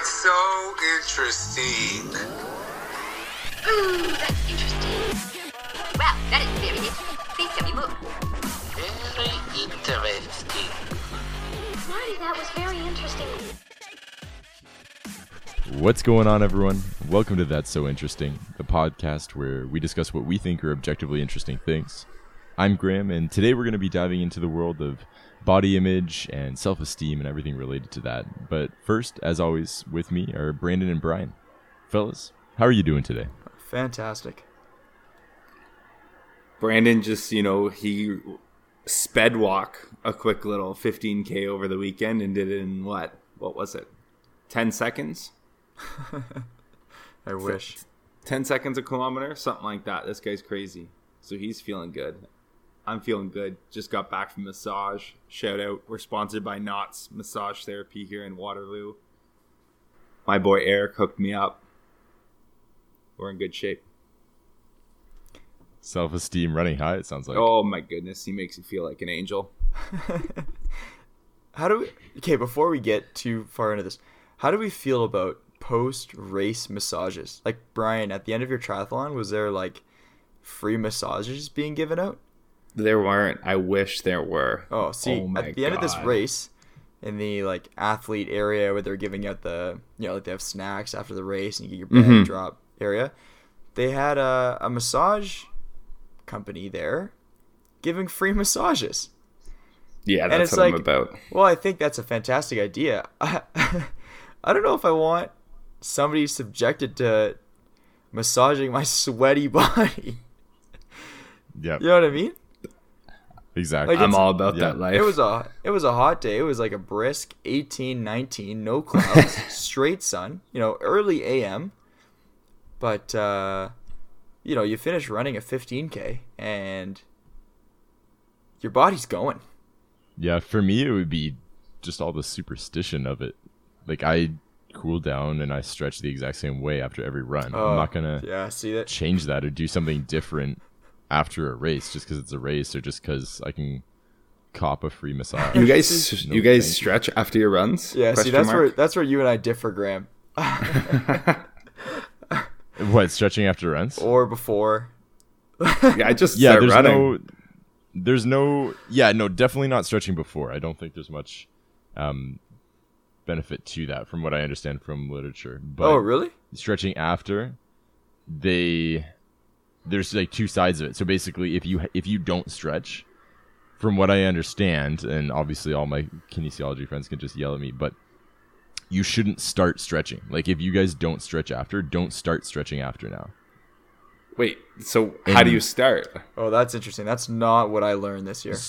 That's so interesting. Ooh, that's interesting. Wow, that is very interesting. Please tell me more. Very interesting. Marty, that was very interesting. What's going on, everyone? Welcome to That's So Interesting, the podcast where we discuss what we think are objectively interesting things. I'm Graham, and today we're going to be diving into the world of body image and self-esteem and everything related to that. But first, as always, with me are Brandon and Brian. Fellas, how are you doing today? Fantastic. Brandon just, he sped walk a quick little 15K over the weekend and did it in what was it? 10 seconds? I wish. 10 seconds a kilometer? Something like that. This guy's crazy. So he's feeling good. I'm feeling good. Just got back from massage. Shout out. We're sponsored by Knott's Massage Therapy here in Waterloo. My boy Eric hooked me up. We're in good shape. Self-esteem running high, it sounds like. Oh my goodness. He makes you feel like an angel. Okay, before we get too far into this, how do we feel about post-race massages? Like, Brian, at the end of your triathlon, was there free massages being given out? There weren't. I wish there were. Oh, see, at the end of this race, in the athlete area where they're giving out the, they have snacks after the race and you get your bag drop area, they had a massage company there giving free massages. Yeah, that's what I'm about. Well, I think that's a fantastic idea. I don't know if I want somebody subjected to massaging my sweaty body. Yeah. You know what I mean? Exactly. I'm all about that life. It was a hot day. It was like a brisk 18, 19, no clouds, straight sun, early AM. But, you finish running a 15K and your body's going. Yeah, for me, it would be just all the superstition of it. I cool down and I stretch the exact same way after every run. I'm not going to change that or do something different after a race just because it's a race or just because I can cop a free massage. You guys stretch after your runs? Yeah, see, that's where you and I differ, Graham. What, stretching after runs? Or before? Yeah, I just start running. Definitely not stretching before. I don't think there's much benefit to that from what I understand from literature. But oh, really? Stretching after, there's two sides of it. So basically, if you don't stretch, from what I understand, and obviously all my kinesiology friends can just yell at me, but you shouldn't start stretching. If you guys don't stretch after, don't start stretching after now. Wait, so how do you start? Oh, that's interesting. That's not what I learned this year.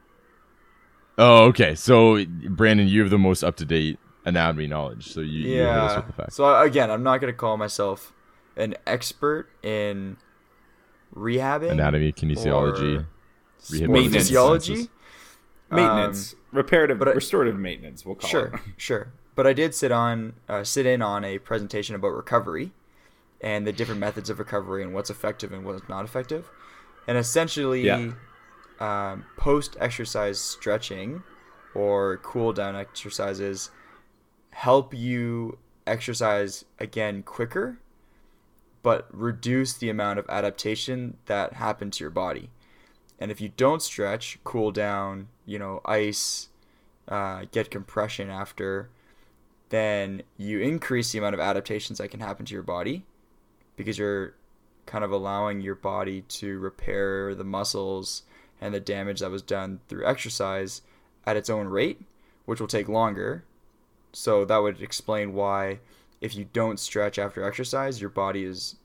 Oh, okay. So, Brandon, you have the most up-to-date anatomy knowledge. So you hit us with the facts. So again, I'm not going to call myself an expert in rehabbing, anatomy, kinesiology, physiology, maintenance, restorative maintenance. We'll call it. Sure. But I did sit in on a presentation about recovery and the different methods of recovery and what's effective and what's not effective. And essentially, post-exercise stretching or cool-down exercises help you exercise again quicker, but reduce the amount of adaptation that happened to your body. And if you don't stretch, cool down, ice, get compression after, then you increase the amount of adaptations that can happen to your body because you're kind of allowing your body to repair the muscles and the damage that was done through exercise at its own rate, which will take longer. So that would explain why if you don't stretch after exercise, your body is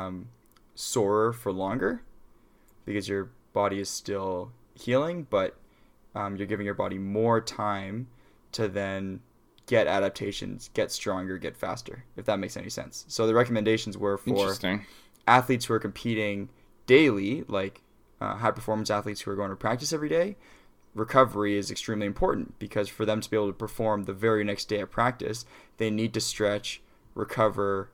sorer for longer because your body is still healing, but you're giving your body more time to then get adaptations, get stronger, get faster, if that makes any sense. So the recommendations were for athletes who are competing daily, high performance athletes who are going to practice every day. Recovery is extremely important because for them to be able to perform the very next day at practice, they need to stretch, recover,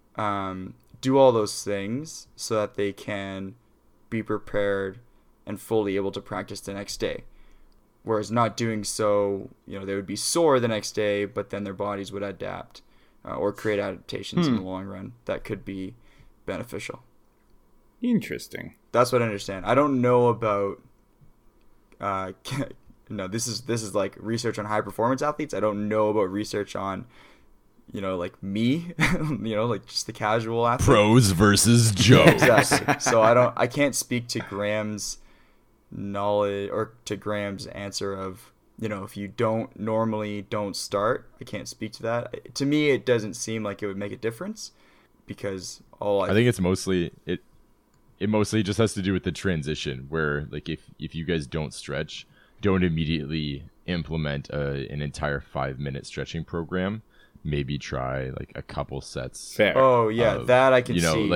do all those things so that they can be prepared and fully able to practice the next day. Whereas not doing so, they would be sore the next day, but then their bodies would adapt or create adaptations in the long run that could be beneficial. Interesting. That's what I understand. I don't know about. No, this is like research on high performance athletes. I don't know about research on, like me, like just the casual athlete. Pros versus Joe. Exactly. So I can't speak to Graham's knowledge or to Graham's answer of, if you don't start. I can't speak to that. To me, it doesn't seem like it would make a difference because I think it's mostly it mostly just has to do with the transition where, like, if you guys don't stretch, don't immediately implement an entire 5-minute stretching program. Maybe try like a couple sets. Fair. Oh yeah, that I can see.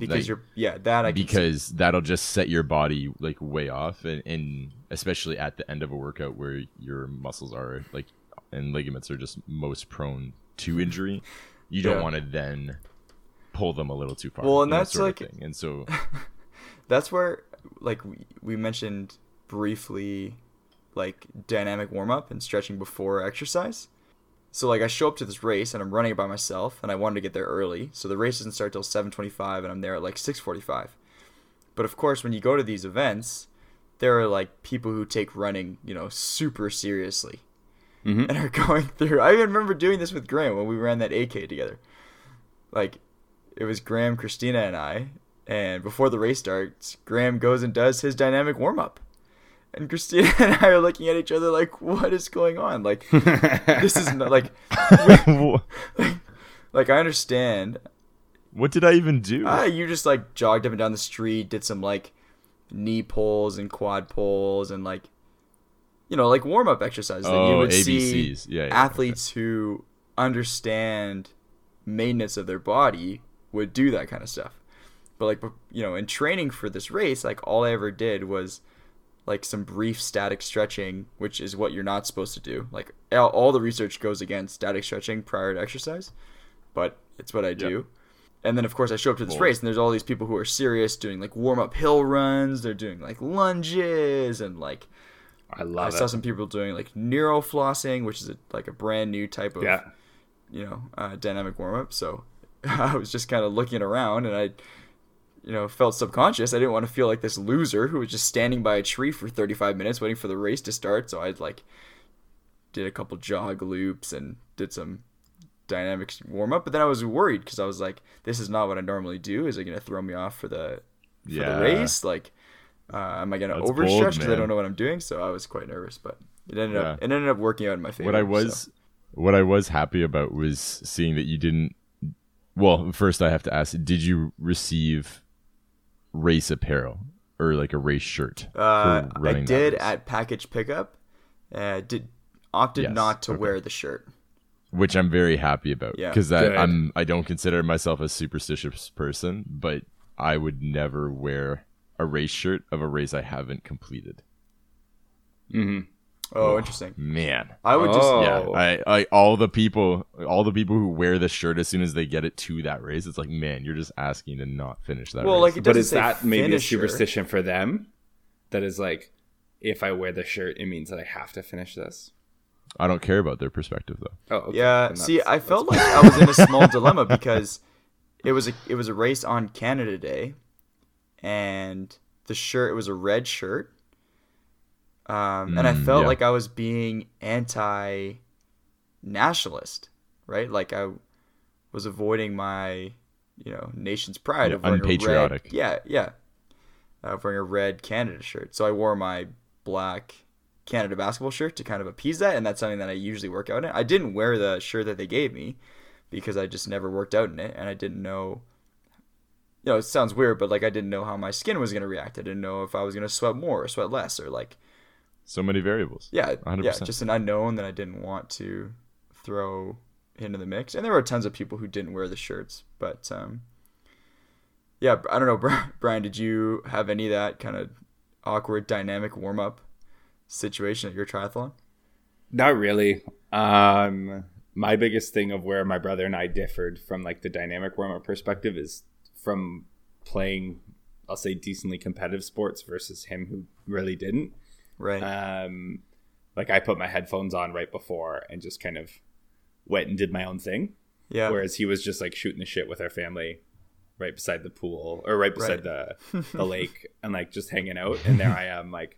Because that'll just set your body like way off, and especially at the end of a workout where your muscles are like and ligaments are just most prone to injury. You don't want to then pull them a little too far. Well, and that's sort like, of thing. And so that's where like we mentioned briefly, like dynamic warm up and stretching before exercise. So like I show up to this race and I'm running it by myself and I wanted to get there early. So the race doesn't start till 7:25 and I'm there at like 6:45. But of course, when you go to these events, there are like people who take running, super seriously. And are going through. I even remember doing this with Graham when we ran that AK together. Like it was Graham, Christina, and I. And before the race starts, Graham goes and does his dynamic warm up. And Christina and I are looking at each other like, what is going on? Like, this is not like, like I understand. What did I even do? You just like jogged up and down the street, did some like knee pulls and quad pulls and like, like warm up exercises that you would ABCs. see athletes who understand maintenance of their body would do that kind of stuff. But like, in training for this race, like all I ever did was like some brief static stretching, which is what you're not supposed to do. Like all the research goes against static stretching prior to exercise, but it's what I do. Yep. And then of course I show up to this race and there's all these people who are serious doing like warm up hill runs. They're doing like lunges and like, I saw some people doing like neuroflossing, which is like a brand new type of, dynamic warm up. So I was just kind of looking around and I, felt subconscious. I didn't want to feel like this loser who was just standing by a tree for 35 minutes waiting for the race to start. So I'd like did a couple jog loops and did some dynamic warm up. But then I was worried because I was like, this is not what I normally do. Is it going to throw me off for the race? Like, am I going to overstretch because I don't know what I'm doing? So I was quite nervous, but it ended up working out in my favor. What I was happy about was seeing that you didn't. Well, first I have to ask, did you receive race apparel or like a race shirt? I did at package pickup. Opted not to wear the shirt, which I'm very happy about because I don't consider myself a superstitious person, but I would never wear a race shirt of a race I haven't completed. Oh, interesting. Man, I would I all the people who wear the shirt as soon as they get it to that race, it's like, man, you're just asking to not finish that race. Like, but is that maybe a superstition for them? That is like, if I wear the shirt, it means that I have to finish this. I don't care about their perspective though. Oh, okay. Yeah. See, I felt like I was in a small dilemma because it was a race on Canada Day, and the shirt, it was a red shirt. And I felt like I was being anti-nationalist, right? Like I was avoiding my, nation's pride of wearing unpatriotic. Of wearing a red Canada shirt. So I wore my black Canada basketball shirt to kind of appease that, and that's something that I usually work out in. I didn't wear the shirt that they gave me because I just never worked out in it, and I didn't know. It sounds weird, but like I didn't know how my skin was going to react. I didn't know if I was going to sweat more or sweat less, or like. So many variables. Yeah, 100%. Just an unknown that I didn't want to throw into the mix. And there were tons of people who didn't wear the shirts. But, I don't know. Brian, did you have any of that kind of awkward dynamic warm-up situation at your triathlon? Not really. My biggest thing of where my brother and I differed from like the dynamic warm-up perspective is from playing, I'll say, decently competitive sports versus him who really didn't. Right. Like I put my headphones on right before and just kind of went and did my own thing. Yeah. Whereas he was just like shooting the shit with our family right beside the pool or right beside the lake and like just hanging out. And there I am like,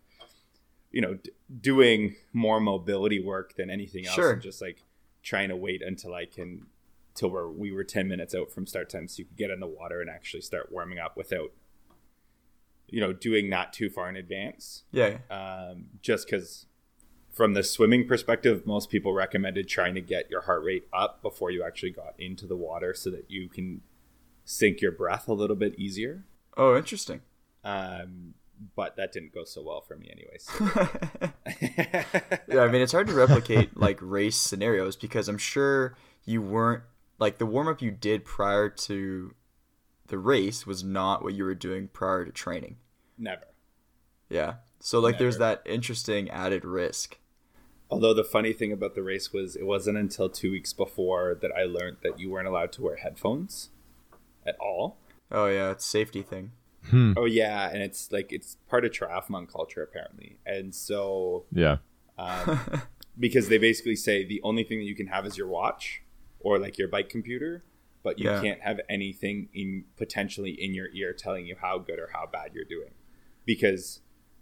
doing more mobility work than anything else. Sure. And just like trying to wait until we were 10 minutes out from start time so you could get in the water and actually start warming up without, doing not too far in advance. Yeah. Just because from the swimming perspective, most people recommended trying to get your heart rate up before you actually got into the water so that you can sink your breath a little bit easier. Oh, interesting. But that didn't go so well for me anyways. Yeah, I mean, it's hard to replicate like race scenarios because I'm sure you weren't like the warm up you did prior to the race was not what you were doing prior to training. Never. Yeah. So like there's Never. that interesting added risk. Although the funny thing about the race was it wasn't until 2 weeks before that I learned that you weren't allowed to wear headphones at all. Oh yeah, it's a safety thing. Oh yeah, and it's part of triathlon culture apparently. And so Yeah. because they basically say the only thing that you can have is your watch or like your bike computer, but you Yeah. can't have anything potentially in your ear telling you how good or how bad you're doing. Because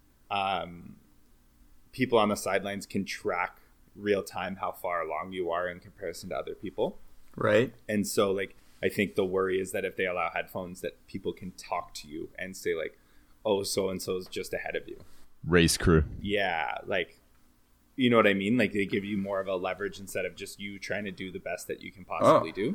people on the sidelines can track real time how far along you are in comparison to other people. Right? And so like I think the worry is that if they allow headphones that people can talk to you and say like, oh, so and so is just ahead of you. Race crew. Yeah, like you know what I mean? Like they give you more of a leverage instead of just you trying to do the best that you can possibly do.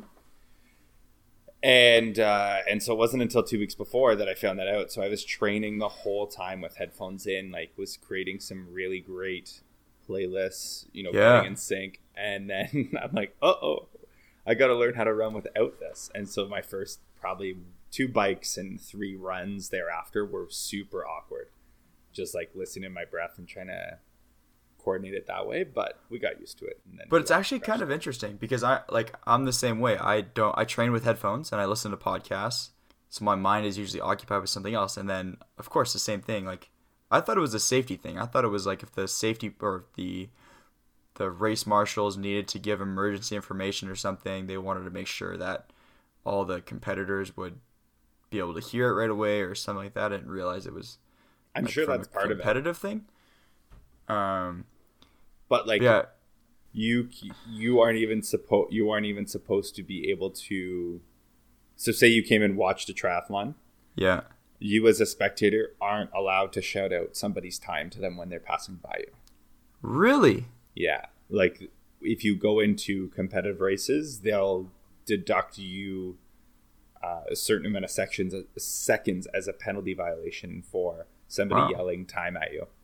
And so it wasn't until 2 weeks before that I found that out. So I was training the whole time with headphones in, like was creating some really great playlists, getting in sync. And then I'm like, I got to learn how to run without this. And so my first probably 2 bikes and 3 runs thereafter were super awkward. Just like listening to my breath and trying to coordinate it that way, but we got used to it. And then But it's actually kind of interesting because I'm the same way. I train with headphones and I listen to podcasts. So my mind is usually occupied with something else. And then of course the same thing. Like I thought it was a safety thing. I thought it was like if the safety or the race marshals needed to give emergency information or something, they wanted to make sure that all the competitors would be able to hear it right away or something like that. I didn't realize it was I'm sure that's part of it. Competitive thing. But like Yeah. you aren't even supposed to be able to. So say you came and watched a triathlon, Yeah. you as a spectator aren't allowed to shout out somebody's time to them when they're passing by you. Really? Yeah, like if you go into competitive races, they'll deduct you a certain amount of seconds as a penalty violation for somebody Wow. yelling time at you.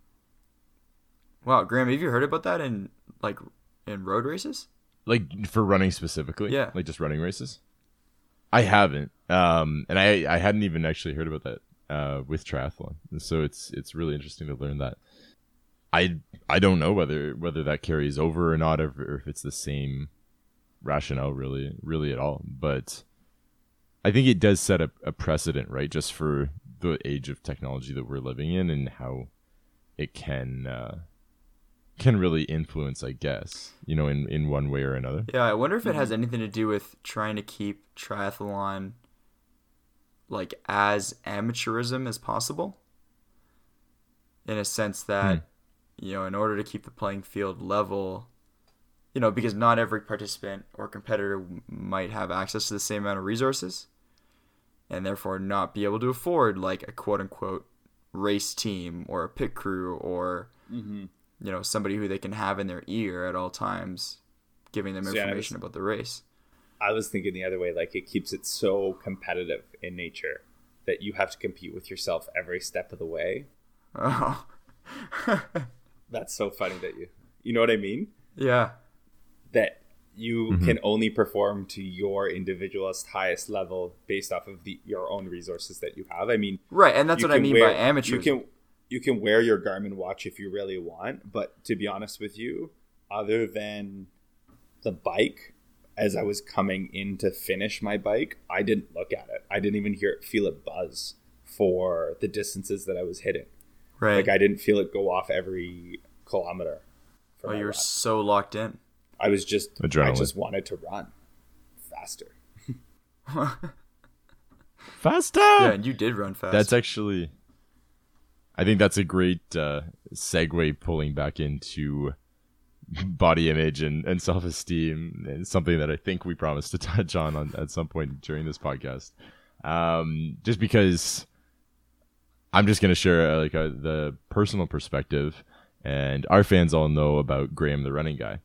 Wow, Graham, have you heard about that in road races? Like for running specifically? Yeah. Like just running races? I haven't. And I hadn't even actually heard about that with triathlon. And so it's really interesting to learn that. I don't know whether that carries over or not, or if it's the same rationale really at all. But I think it does set a precedent, right? Just for the age of technology that we're living in and how it can really influence, I guess, in one way or another. Yeah, I wonder if it has anything to do with trying to keep triathlon like as amateurism as possible. In a sense that, in order to keep the playing field level, because not every participant or competitor might have access to the same amount of resources and therefore not be able to afford like a quote unquote race team or a pit crew or somebody who they can have in their ear at all times, giving them information about the race. I was thinking the other way, like it keeps it so competitive in nature that you have to compete with yourself every step of the way. Oh, That's so funny that you know what I mean? yeah. That you can only perform to your individualist highest level based off of your own resources that you have. I mean, Right, and that's you what I can mean wear- by amateurism. You can wear your Garmin watch if you really want, but to be honest with you, other than the bike, as I was coming in to finish my bike, I didn't look at it. I didn't even feel it buzz for the distances that I was hitting. Right. Like I didn't feel it go off every kilometer. For Oh, my you were lap. so locked in. I was just, I Adrenaline. just wanted to run. faster. Faster. Yeah, and you did run fast. That's actually, I think that's a great segue pulling back into body image and self-esteem, and something that I think we promised to touch on at some point during this podcast. Just because I'm just going to share the personal perspective, and our fans all know about Graham the running guy.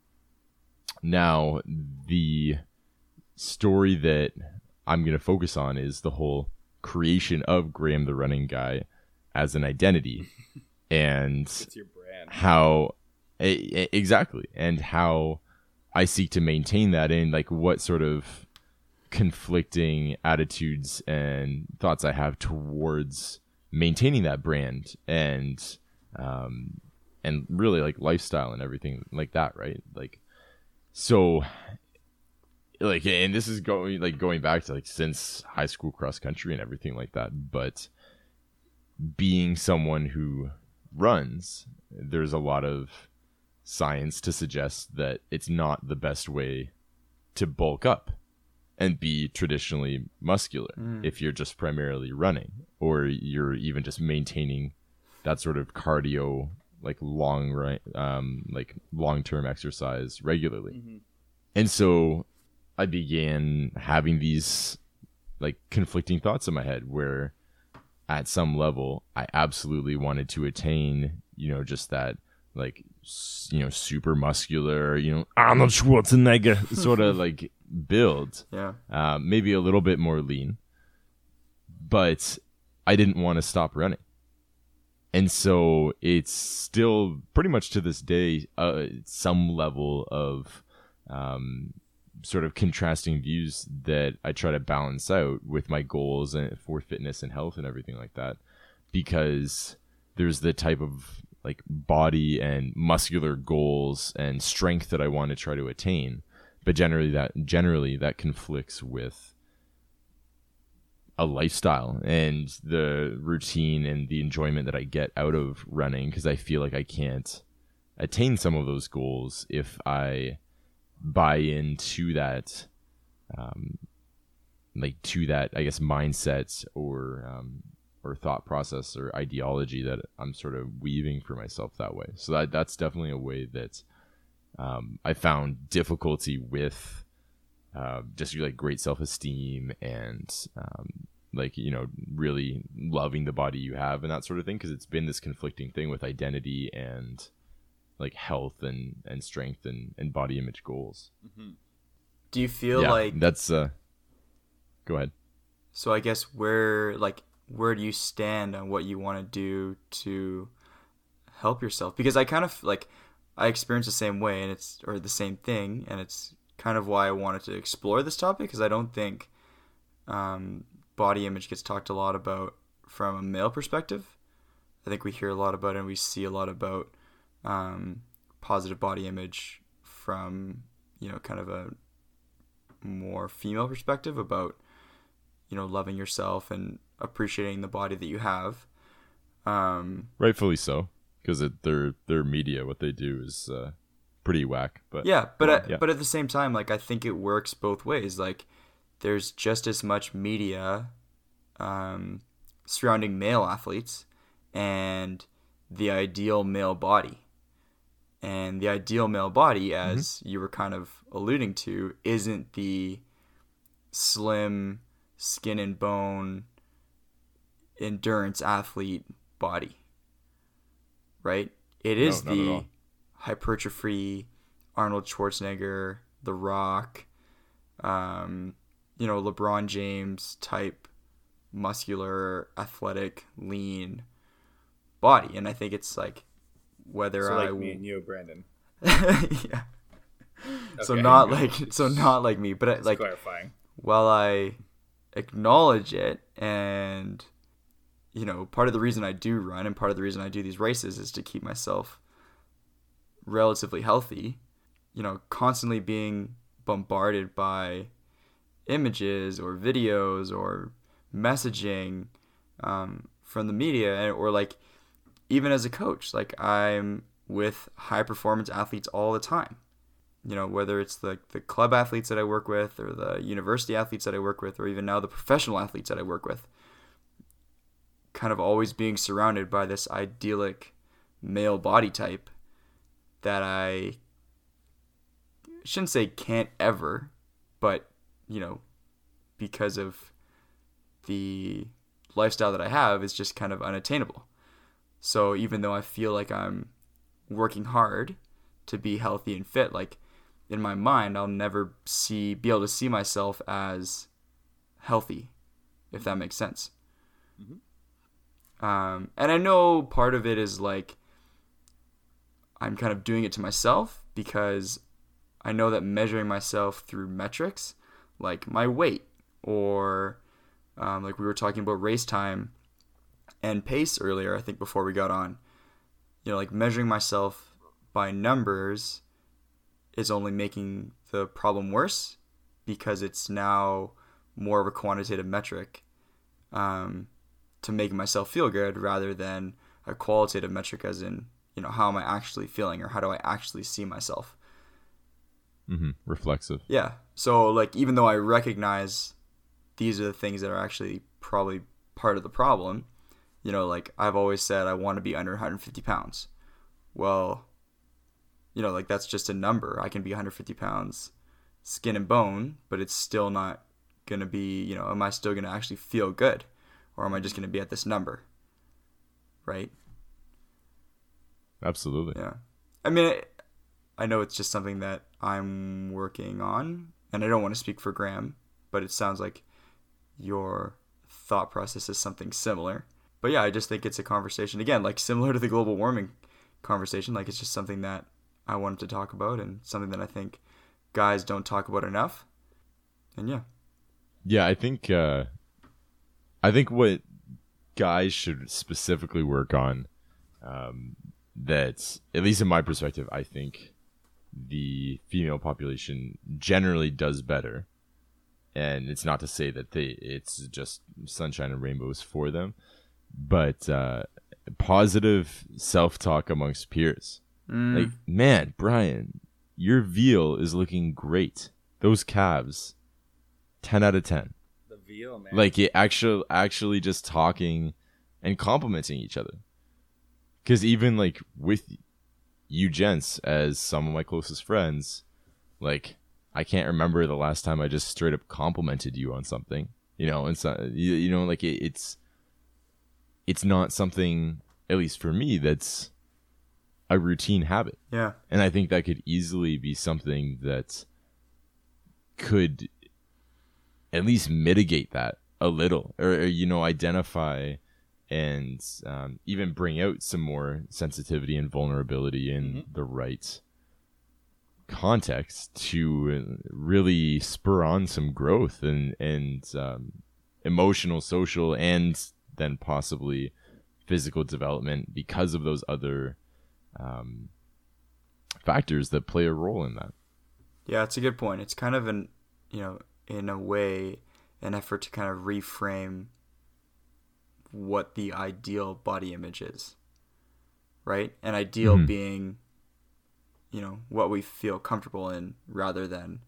Now, the story that I'm going to focus on is the whole creation of Graham the running guy as an identity, and It's your brand. how exactly, and how I seek to maintain that, and like what sort of conflicting attitudes and thoughts I have towards maintaining that brand, and really like lifestyle and everything like that, right? Like, so like, and this is going back to like since high school cross country and everything like that, but being someone who runs, there's a lot of science to suggest that it's not the best way to bulk up and be traditionally muscular if you're just primarily running, or you're even just maintaining that sort of cardio, like long-term exercise regularly. And so I began having these like conflicting thoughts in my head, where at some level I absolutely wanted to attain, just that, like, super muscular, Arnold Schwarzenegger sort of like build. Yeah. Maybe a little bit more lean, but I didn't want to stop running. And so it's still pretty much to this day some level of sort of contrasting views that I try to balance out with my goals and for fitness and health and everything like that, because there's the type of like body and muscular goals and strength that I want to try to attain, but generally that conflicts with a lifestyle and the routine and the enjoyment that I get out of running, because I feel like I can't attain some of those goals if I buy into that I guess mindset or thought process or ideology that I'm sort of weaving for myself that way. So that's definitely a way that I found difficulty with just like great self-esteem and really loving the body you have and that sort of thing, because it's been this conflicting thing with identity and like health and strength and body image goals. Do you feel like that's go ahead. So I guess where do you stand on what you want to do to help yourself? Because I kind of like, I experience the same way, and the same thing, and it's kind of why I wanted to explore this topic, because I don't think body image gets talked a lot about from a male perspective. I think we hear a lot about it and we see a lot about positive body image from, kind of a more female perspective about, loving yourself and appreciating the body that you have. Rightfully so, because their media, what they do is pretty whack. But but at the same time, like, I think it works both ways. Like, there's just as much media surrounding male athletes and the ideal male body. And the ideal male body, as you were kind of alluding to, isn't the slim, skin and bone, endurance athlete body, right? It is the hypertrophy, Arnold Schwarzenegger, The Rock, LeBron James type muscular, athletic, lean body. And I think it's like, whether me and you, Brandon. yeah. Okay, So not like me, but Just like, clarifying. while I acknowledge it, and part of the reason I do run and part of the reason I do these races is to keep myself relatively healthy, constantly being bombarded by images or videos or messaging from the media, or like, even as a coach, like, I'm with high performance athletes all the time, whether it's the club athletes that I work with or the university athletes that I work with or even now the professional athletes that I work with, kind of always being surrounded by this idyllic male body type that I shouldn't say can't ever, but, because of the lifestyle that I have, is just kind of unattainable. So even though I feel like I'm working hard to be healthy and fit, like in my mind, I'll never be able to see myself as healthy, if that makes sense. And I know part of it is like I'm kind of doing it to myself because I know that measuring myself through metrics like my weight or like we were talking about race time and pace earlier, I think before we got on, like measuring myself by numbers is only making the problem worse because it's now more of a quantitative metric to make myself feel good rather than a qualitative metric as in, how am I actually feeling or how do I actually see myself? Reflexive. Yeah. So like, even though I recognize these are the things that are actually probably part of the problem, like I've always said, I want to be under 150 pounds. Well, like that's just a number. I can be 150 pounds skin and bone, but it's still not going to be, am I still going to actually feel good? Or am I just going to be at this number? Right? Absolutely. Yeah. I mean, I know it's just something that I'm working on, and I don't want to speak for Graham, but it sounds like your thought process is something similar. But yeah, I just think it's a conversation, again, like similar to the global warming conversation. Like it's just something that I wanted to talk about and something that I think guys don't talk about enough. And yeah. Yeah, I think what guys should specifically work on, that, at least in my perspective, I think the female population generally does better. And it's not to say that it's just sunshine and rainbows for them, but positive self-talk amongst peers. Like, man, Brian, your veal is looking great. Those calves, 10 out of 10. The veal, man. Like, it actually just talking and complimenting each other. Because even, like, with you gents as some of my closest friends, like, I can't remember the last time I just straight up complimented you on something. And so, like, it's not something, at least for me, that's a routine habit. Yeah. And I think that could easily be something that could at least mitigate that a little, or identify and even bring out some more sensitivity and vulnerability in the right context to really spur on some growth and emotional, social, and then possibly physical development because of those other factors that play a role in that. Yeah, it's a good point. It's kind of in a way, an effort to kind of reframe what the ideal body image is, right? An ideal being, what we feel comfortable in rather than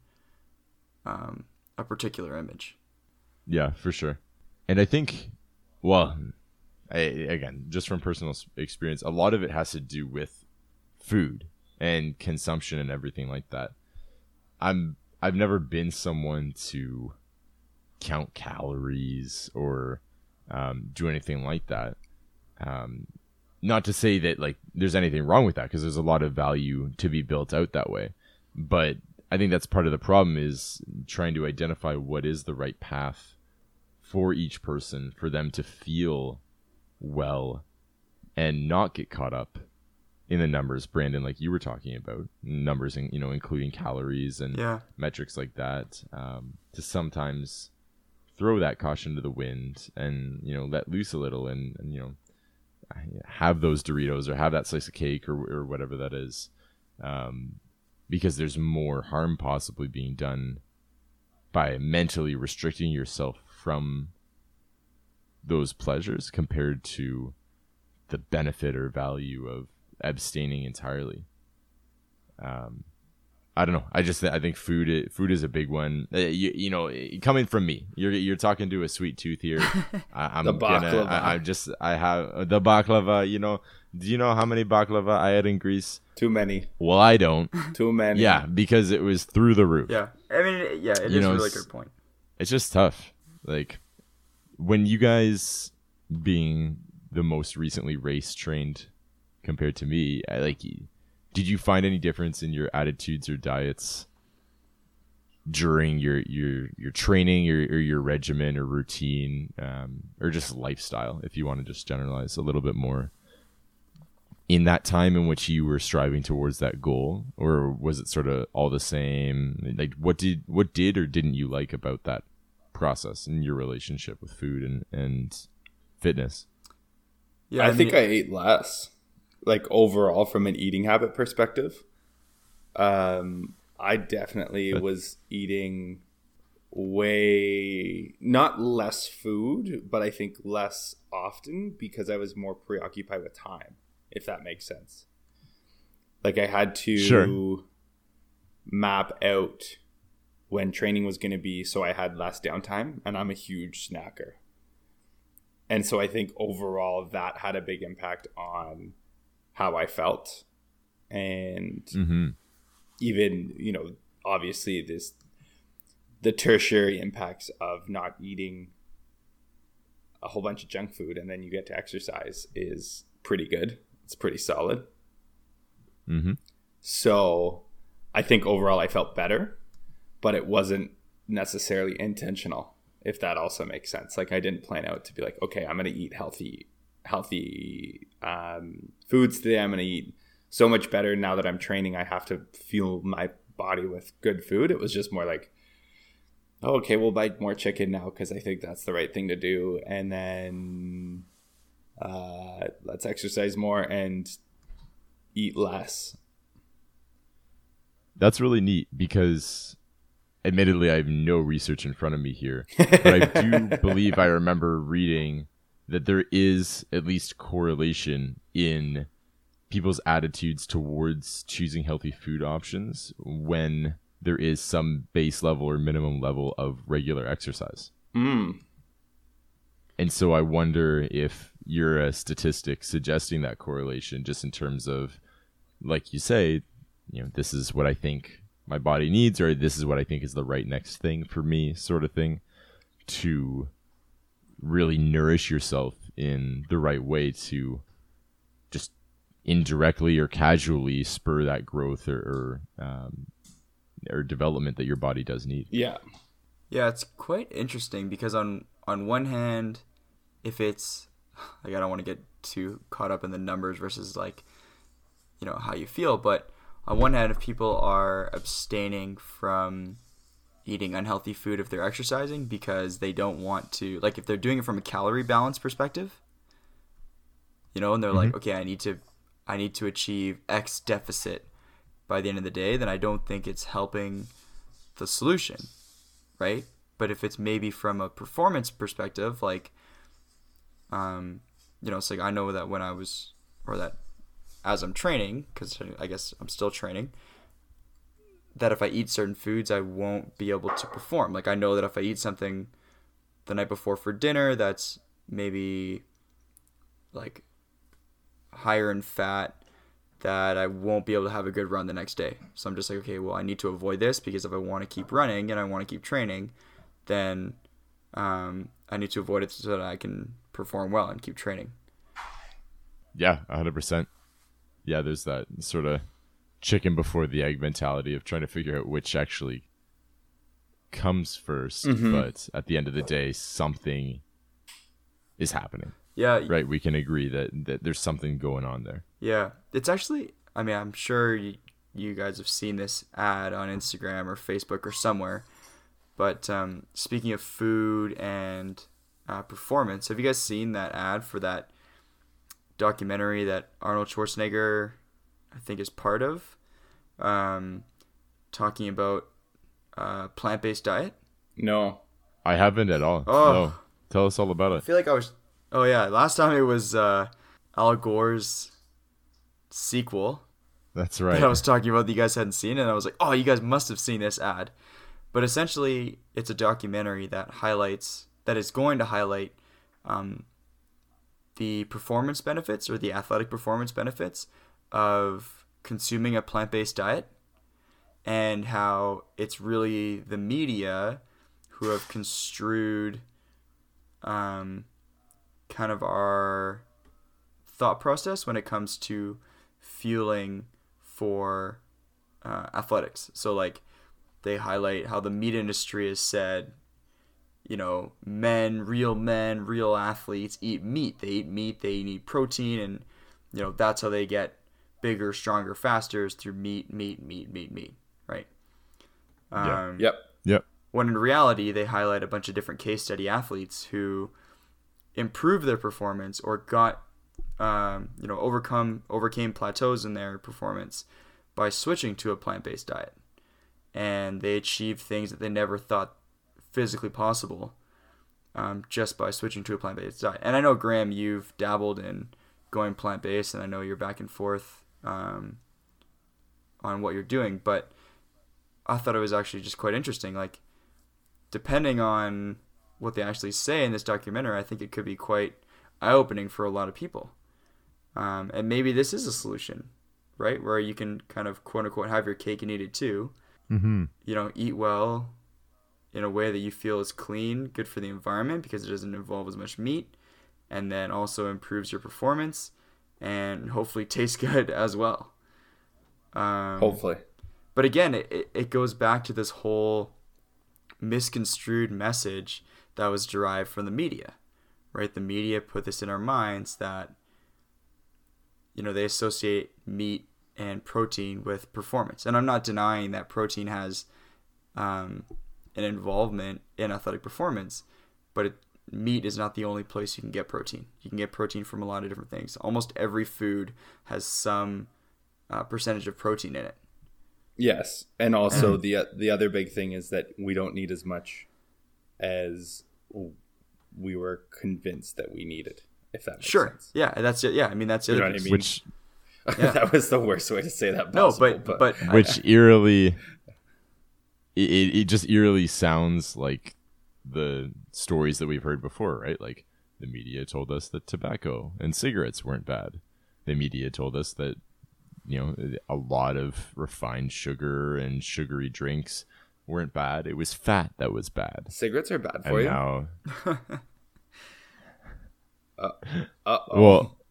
a particular image. Yeah, for sure. And I think, well, again, just from personal experience, a lot of it has to do with food and consumption and everything like that. I've never been someone to count calories or do anything like that. Not to say that like there's anything wrong with that, because there's a lot of value to be built out that way. But I think that's part of the problem, is trying to identify what is the right path for each person for them to feel well and not get caught up in the numbers, Brandon, like you were talking about, numbers, and including calories and metrics like that, to sometimes throw that caution to the wind and let loose a little and have those Doritos or have that slice of cake or whatever that is, because there's more harm possibly being done by mentally restricting yourself from those pleasures compared to the benefit or value of abstaining entirely. I don't know. I think food is a big one. You know, coming from me, you're talking to a sweet tooth here. I'm The baklava. I have the baklava. You know, do you know how many baklava I had in Greece? Too many. Well, I don't. Too many. Yeah, because it was through the roof. Yeah, I mean, yeah, it You is know, a really it's- good point. It's just tough. Like when you guys being the most recently race trained compared to me, did you find any difference in your attitudes or diets during your training or your regimen or routine, or just lifestyle, if you want to just generalize a little bit more, in that time in which you were striving towards that goal? Or was it sort of all the same? Like what did or didn't you like about that process in your relationship with food and fitness? Yeah, I think I ate less, like overall from an eating habit perspective. I definitely was eating way, not less food, but I think less often because I was more preoccupied with time, if that makes sense. Like I had to Sure. map out when training was going to be so I had less downtime, and I'm a huge snacker. And so I think overall that had a big impact on how I felt. And Mm-hmm. even, obviously the tertiary impacts of not eating a whole bunch of junk food and then you get to exercise is pretty good. It's pretty solid. Mm-hmm. So I think overall I felt better, but it wasn't necessarily intentional, if that also makes sense. Like I didn't plan out to be like, okay, I'm going to eat healthy foods today. I'm going to eat so much better now that I'm training. I have to fuel my body with good food. It was just more like, oh, okay, we'll buy more chicken now because I think that's the right thing to do. And then let's exercise more and eat less. That's really neat because admittedly I have no research in front of me here, but I do believe I remember reading that there is at least correlation in people's attitudes towards choosing healthy food options when there is some base level or minimum level of regular exercise. Mm. And so I wonder if you're a statistic suggesting that correlation, just in terms of, like you say, this is what I think my body needs, or this is what I think is the right next thing for me, sort of thing, to really nourish yourself in the right way to just indirectly or casually spur that growth or development that your body does need. Yeah. Yeah, it's quite interesting because on one hand, if it's like, I don't want to get too caught up in the numbers versus like, how you feel, but on one hand, if people are abstaining from eating unhealthy food if they're exercising because they don't want to, like if they're doing it from a calorie balance perspective, and they're like, okay, I need to achieve X deficit by the end of the day, then I don't think it's helping the solution, right? But if it's maybe from a performance perspective, like, it's like I know that when I was, or that as I'm training, because I guess I'm still training, that if I eat certain foods, I won't be able to perform. Like I know that if I eat something the night before for dinner that's maybe like higher in fat, that I won't be able to have a good run the next day. So I'm just like, okay, well, I need to avoid this because if I want to keep running and I want to keep training, then I need to avoid it so that I can perform well and keep training. Yeah, 100%. Yeah, there's that sort of chicken before the egg mentality of trying to figure out which actually comes first. But at the end of the day, something is happening. Yeah. Right? We can agree that there's something going on there. Yeah. It's actually, I mean, I'm sure you guys have seen this ad on Instagram or Facebook or somewhere. But speaking of food and performance, have you guys seen that ad for that documentary that Arnold Schwarzenegger, I think, is part of, talking about plant-based diet? No. I haven't at all. Oh. No. Tell us all about I it. feel like I was... Oh, yeah. Last time it was Al Gore's sequel That's right. that I was talking about that you guys hadn't seen, and I was like, oh, you guys must have seen this ad. But essentially, it's a documentary that is going to highlight the performance benefits or the athletic performance benefits of consuming a plant-based diet, and how it's really the media who have construed kind of our thought process when it comes to fueling for athletics. So like they highlight how the meat industry has said, you know, real athletes eat meat. They eat meat, they need protein, and you know, that's how they get bigger, stronger, faster is through meat, right? Yep. When in reality, they highlight a bunch of different case study athletes who improved their performance or got, overcame plateaus in their performance by switching to a plant-based diet. And they achieved things that they never thought physically possible just by switching to a plant-based diet. And I know, Graham, you've dabbled in going plant-based, and I know you're back and forth on what you're doing, but I thought it was actually just quite interesting. Like, depending on what they actually say in this documentary, I think it could be quite eye-opening for a lot of people. And maybe this is a solution, right? Where you can kind of, quote-unquote, have your cake and eat it too. Mm-hmm. You know, eat well in a way that you feel is clean, good for the environment because it doesn't involve as much meat, and then also improves your performance and hopefully tastes good as well. Hopefully. But again, it goes back to this whole misconstrued message that was derived from the media, right? The media put this in our minds that, you know, they associate meat and protein with performance. And I'm not denying that protein has an involvement in athletic performance, but meat is not the only place you can get protein. You can get protein from a lot of different things. Almost every food has some percentage of protein in it. Yes, and also the other big thing is that we don't need as much as we were convinced that we needed. If that makes sense. Yeah, that's it. Yeah, I mean that's it. You know what I mean? Which that was the worst way to say that possible. No, but which eerily, it just eerily sounds like the stories that we've heard before, right? Like the media told us that tobacco and cigarettes weren't bad. The media told us that, you know, a lot of refined sugar and sugary drinks weren't bad. It was fat that was bad. Cigarettes are bad for And you. now, Well,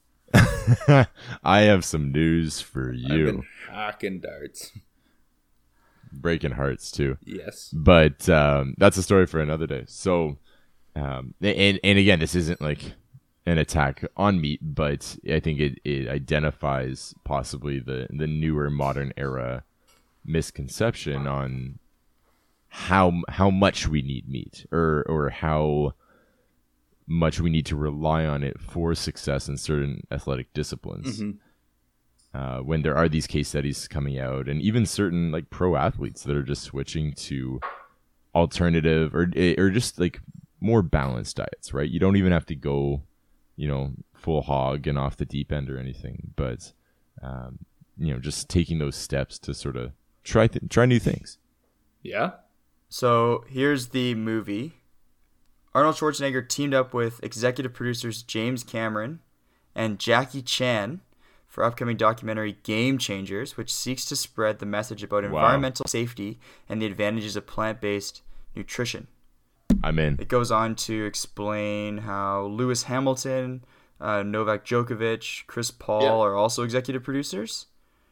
I have some news for I've you. been hacking darts. Breaking hearts too. Yes. But that's a story for another day. So, and again, this isn't like an attack on meat, but I think it identifies possibly the newer modern era misconception on how much we need meat or how much we need to rely on it for success in certain athletic disciplines. Mm-hmm. When there are these case studies coming out, and even certain like pro athletes that are just switching to alternative or just like more balanced diets, right? You don't even have to go, you know, full hog and off the deep end or anything, but you know, just taking those steps to sort of try new things. Yeah. So here's the movie. Arnold Schwarzenegger teamed up with executive producers James Cameron and Jackie Chan for upcoming documentary Game Changers, which seeks to spread the message about environmental safety and the advantages of plant-based nutrition. I'm in. It goes on to explain how Lewis Hamilton, Novak Djokovic, Chris Paul are also executive producers.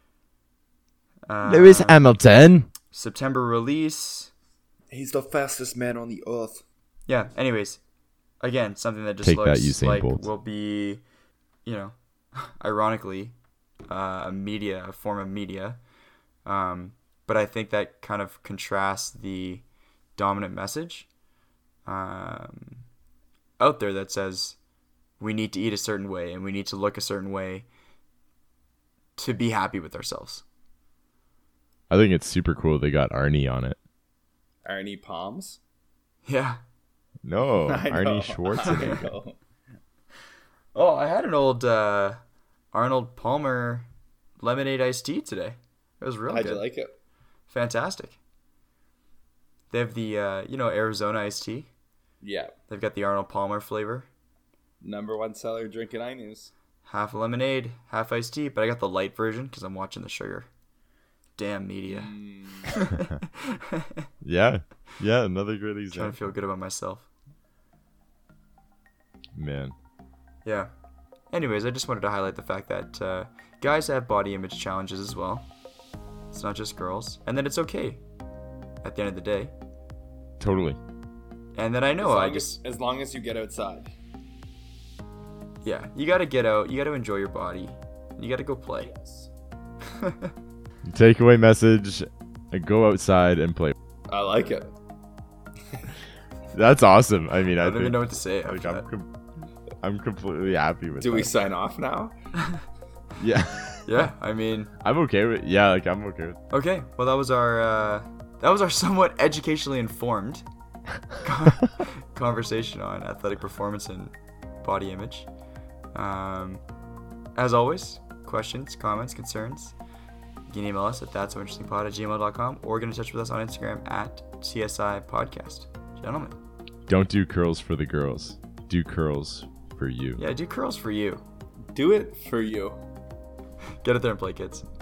Lewis Hamilton. September release. He's the fastest man on the earth. Yeah, anyways, again, something that just Take that, looks Usain like Bolt. will be, you know, ironically, a form of media. But I think that kind of contrasts the dominant message out there that says we need to eat a certain way and we need to look a certain way to be happy with ourselves. I think it's super cool they got Arnie on it. Arnie Palms. Yeah. No, I know. Arnie Schwarzenegger. I know. Oh, I had an old Arnold Palmer lemonade iced tea today. It was real How'd good. you like it? Fantastic. They have the Arizona iced tea. Yeah. They've got the Arnold Palmer flavor. Number one seller drink in iNews. Half lemonade, half iced tea, but I got the light version because I'm watching the sugar. Damn media. Yeah. Yeah, another great Trying example. to feel good about myself. Man. Yeah. Anyways, I just wanted to highlight the fact that guys have body image challenges as well. It's not just girls. And that it's okay at the end of the day. Totally. And that I know as long as you get outside. Yeah, you gotta get out, you gotta enjoy your body, you gotta go play. Yes. Takeaway message: go outside and play. I like it. That's awesome. I mean, I I don't even think know what to say like, after that. I'm completely happy with Do that. we sign off now? Yeah. Yeah, I mean, I'm okay with yeah, like I'm okay with okay. Well, that was our somewhat educationally informed conversation on athletic performance and body image. As always, questions, comments, concerns, you can email us at that'sointerestingpod@gmail.com or get in touch with us on Instagram at CSI Podcast. Gentlemen, Don't do curls for the girls. Do curls for you. yeah, do curls for you. Do it for you. Get it there and play, kids.